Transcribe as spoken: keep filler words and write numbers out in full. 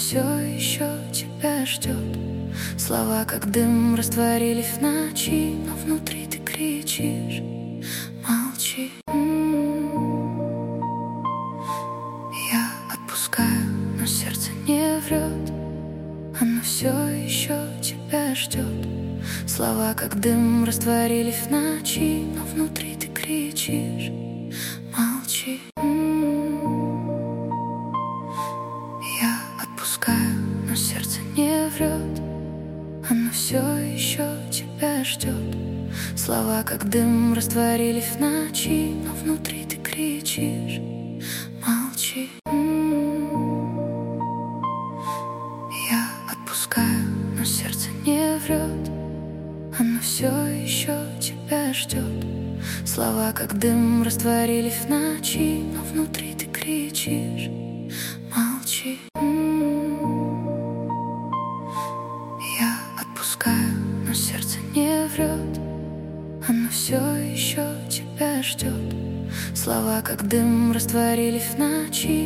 все еще тебя ждет. Слова, как дым, растворились в ночи, но внутри ты кричишь: молчи. М-м-м. Я отпускаю, но сердце не врет. Оно все еще тебя ждет. Слова, как дым, растворились в ночи, но внутри ты кричишь: молчи. М-м-м. Я отпускаю, но сердце не врет. Оно все еще тебя ждет. Слова, как дым, растворились в ночи, но внутри ты кричишь: молчи. М-м-м. Я отпускаю, но сердце не врет. Оно все еще тебя ждет. Слова, как дым, растворились в ночи, но внутри ты кричишь: молчи. М-м-м. Я отпускаю, но сердце не врет. Оно все еще тебя ждет. Слова, как дым, растворились в ночи.